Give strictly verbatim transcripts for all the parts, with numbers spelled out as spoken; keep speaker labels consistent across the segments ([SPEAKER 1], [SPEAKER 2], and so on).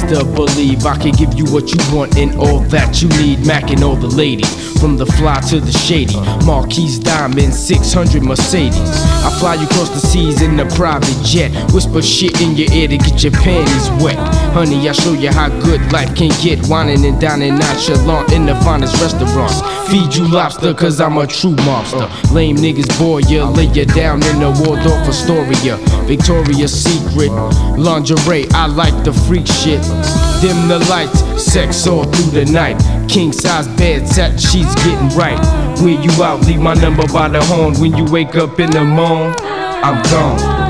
[SPEAKER 1] to believe I can give you what you want and all that you need. Mac and all the ladies, from the fly to the shady. Marquise Diamond, six hundred Mercedes. I fly you across the seas in a private jet. Whisper shit in your ear to get your panties wet. Honey, I show you how good life can get. Whining and dining nonchalant in the finest restaurants. Feed you lobster cause I'm a true mobster. Lame niggas bore ya, lay ya down in the Waldorf Astoria. Victoria's Secret lingerie, I like the freak shit. Dim the lights, sex all through the night. King size bed, satin sheets getting right. When you out, leave my number by the horn. When you wake up in the morning, I'm gone.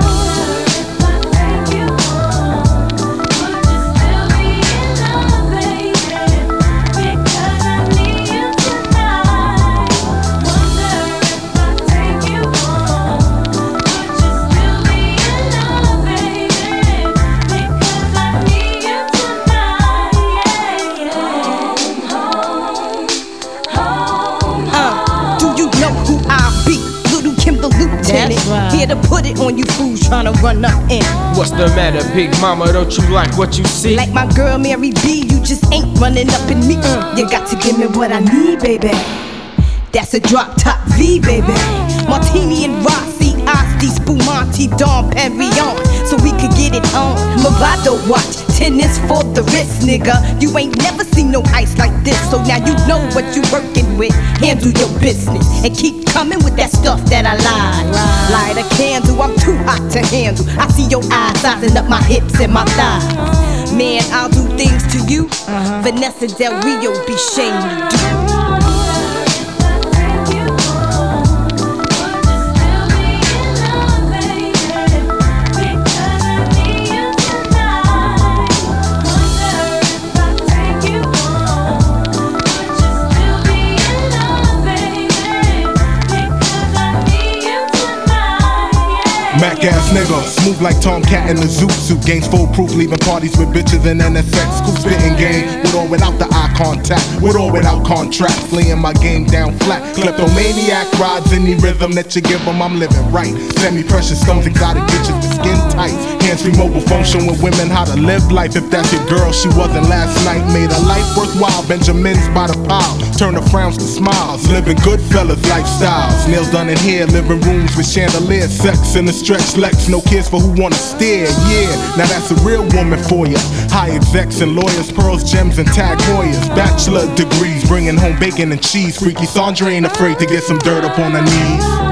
[SPEAKER 2] Right. Here to put it on you fools tryna run up in.
[SPEAKER 1] What's the matter, big mama? Don't you like what you see?
[SPEAKER 2] Like my girl Mary B, you just ain't running up in me. Mm. You got to give me what I need, baby. That's a drop top V, baby. Martini and Rossi, Asti, Spumante, Dom Perignon, so we could get it on. Movado watch, tennis for the wrist, nigga. You ain't never seen no ice like this, so now you know what you working with. Handle your business and keep coming with that stuff that I lied. Light a candle, I'm too hot to handle. I see your eyes sizing up my hips and my thighs. Man, I'll do things to you uh-huh. Vanessa Del Rio be shamed to do.
[SPEAKER 3] Mac ass nigga, smooth like Tomcat in the Zoot suit. Gains full proof, leaving parties with bitches and N S X. Cool spitting game, with or without the eye contact, with or without contract. Laying my game down flat. Kleptomaniac rides any rhythm that you give them, I'm living right. Semi-precious stones, exotic bitches with skin tight. Hands-free mobile phone showing women how to live life. If that's your girl, she wasn't last night. Made a life worthwhile, Benjamins by the pile. Turn the frowns to smiles, living good fellas lifestyles. Nails done in here, living rooms with chandeliers. Sex in the stretch Lex, no kids for who wanna steer. Yeah, now that's a real woman for ya. High execs and lawyers, pearls, gems, and tag Hoyas. Bachelor degrees, bringing home bacon and cheese. Freaky Sandra ain't afraid to get some dirt up on her knees.